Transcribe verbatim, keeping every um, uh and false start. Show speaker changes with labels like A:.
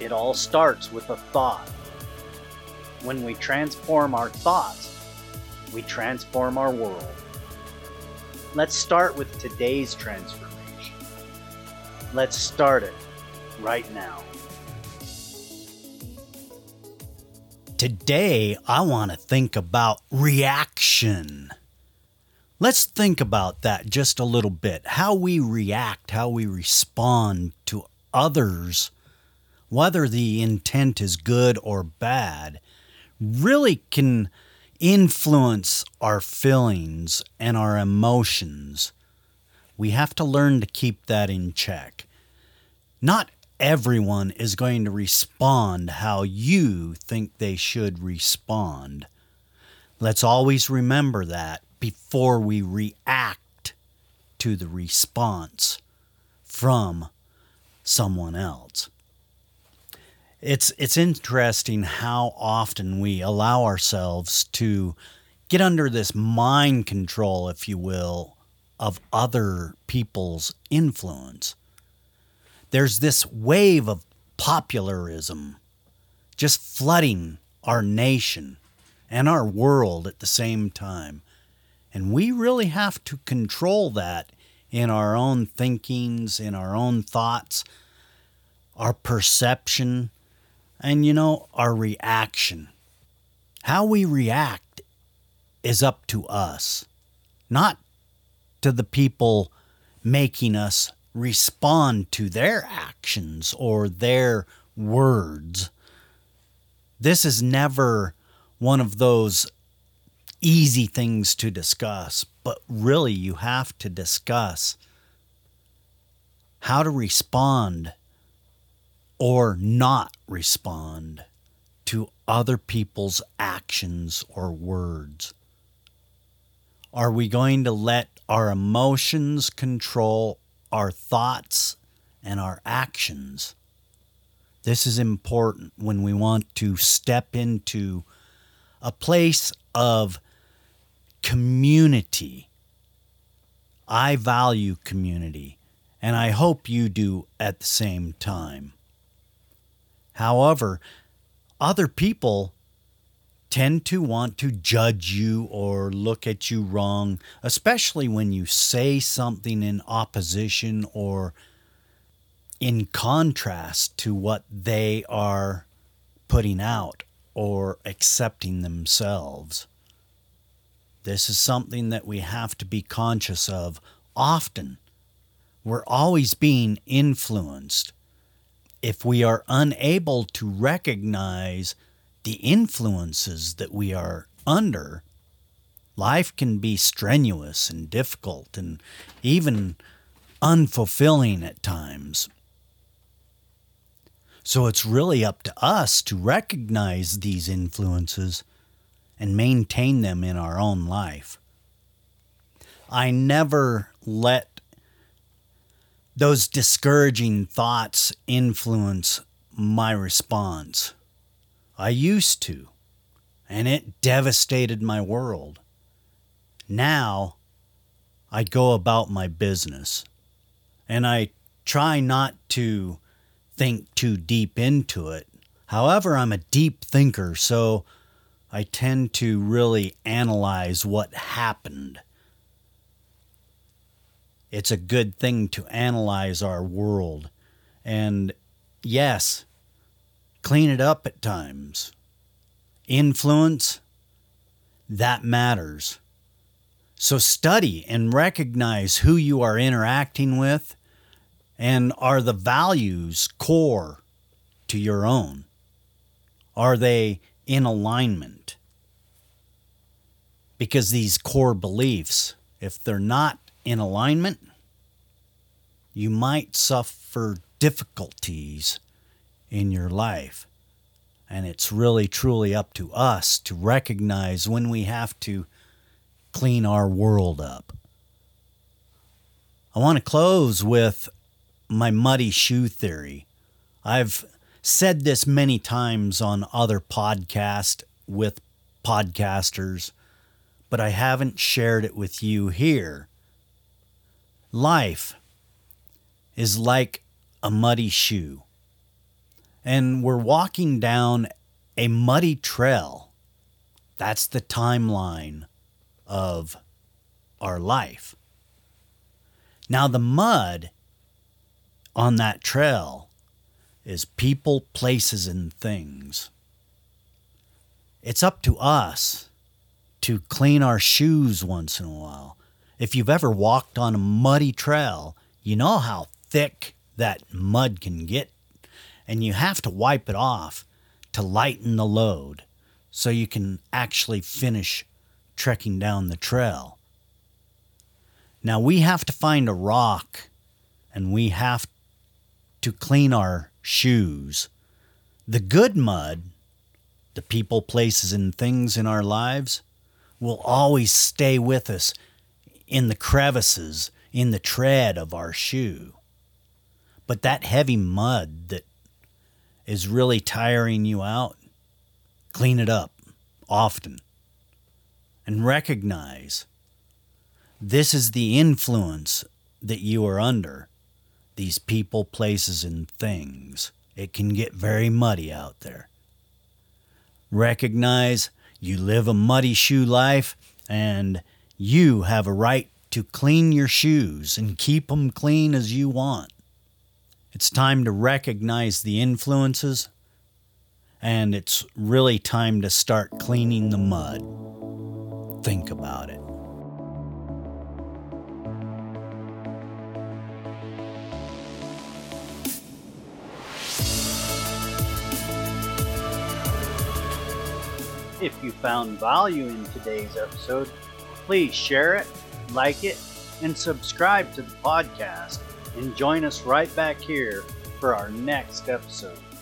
A: It all starts with a thought. When we transform our thoughts, we transform our world. Let's start with today's transformation. Let's start it right now. Today, I want to think about reaction. Let's think about that just a little bit. How we react, how we respond to others, whether the intent is good or bad, really can influence our feelings and our emotions. We have to learn to keep that in check. Not everyone is going to respond how you think they should respond. Let's always remember that before we react to the response from someone else. It's it's interesting how often we allow ourselves to get under this mind control, if you will, of other people's influence. There's this wave of popularism just flooding our nation and our world at the same time. And we really have to control that in our own thinkings, in our own thoughts, our perception, and, you know, our reaction. How we react is up to us, not to the people making us respond to their actions or their words. This is never one of those easy things to discuss, but really you have to discuss how to respond or not respond to other people's actions or words. Are we going to let our emotions control our thoughts and our actions? This is important when we want to step into a place of community. I value community, and I hope you do at the same time. However, other people tend to want to judge you or look at you wrong, especially when you say something in opposition or in contrast to what they are putting out or accepting themselves. This is something that we have to be conscious of often. We're always being influenced. If we are unable to recognize the influences that we are under, life can be strenuous and difficult and even unfulfilling at times. So it's really up to us to recognize these influences and maintain them in our own life. I never let those discouraging thoughts influence my response. I used to, and it devastated my world. Now, I go about my business, and I try not to think too deep into it. However, I'm a deep thinker, so I tend to really analyze what happened. It's a good thing to analyze our world. And yes, clean it up at times. Influence, that matters. So study and recognize who you are interacting with, and are the values core to your own? Are they in alignment? Because these core beliefs, if they're not in alignment, you might suffer difficulties in your life. And it's really truly up to us to recognize when we have to clean our world up. I want to close with my muddy shoe theory. I've said this many times on other podcasts with podcasters, but I haven't shared it with you here. Life is like a muddy shoe. and we're walking down a muddy trail. That's the timeline of our life. Now, the mud on that trail is people, places, and things. It's up to us to clean our shoes once in a while. If you've ever walked on a muddy trail, you know how thick that mud can get, and you have to wipe it off to lighten the load so you can actually finish trekking down the trail. Now, we have to find a rock, and we have to clean our shoes. The good mud, the people, places, and things in our lives, will always stay with us in the crevices, in the tread of our shoe. But that heavy mud that is really tiring you out, clean it up often and recognize this is the influence that you are under. These people, places, and things. It can get very muddy out there. Recognize you live a muddy shoe life, and you have a right to clean your shoes and keep them clean as you want. It's time to recognize the influences, and it's really time to start cleaning the mud. Think about it. If you found value in today's episode, please share it, like it, and subscribe to the podcast, and join us right back here for our next episode.